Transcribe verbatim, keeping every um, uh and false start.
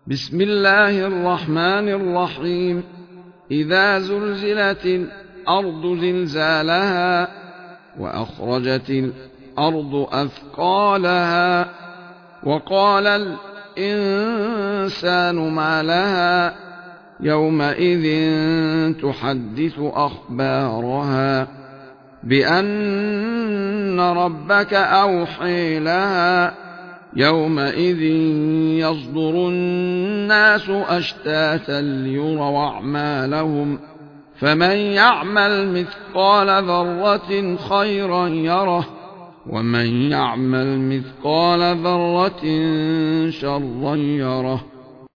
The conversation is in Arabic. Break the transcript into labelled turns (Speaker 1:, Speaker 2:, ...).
Speaker 1: بسم الله الرحمن الرحيم. إذا زلزلت الأرض زلزالها وأخرجت الأرض أثقالها وقال الإنسان ما لها يومئذ تحدث أخبارها بأن ربك أوحي لها يومئذ يصدر الناس أشتاتا ليروا أعمالهم فمن يعمل مثقال ذرة خيرا يره ومن يعمل مثقال ذرة شرا يره